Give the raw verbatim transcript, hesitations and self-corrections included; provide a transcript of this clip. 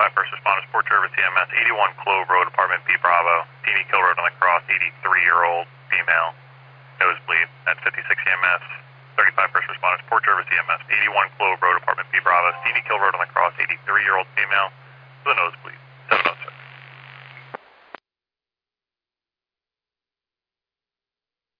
thirty-five first responders, Port Jervis E M S, eighty-one Clove Road, apartment B Bravo, T V Kill Road on the cross, eighty-three-year-old female, nosebleed at fifty-six E M S, thirty-five first responders, Port Jervis E M S, eighty-one Clove Road, apartment B Bravo, T V Kill Road on the cross, eighty-three-year-old female with a nosebleed.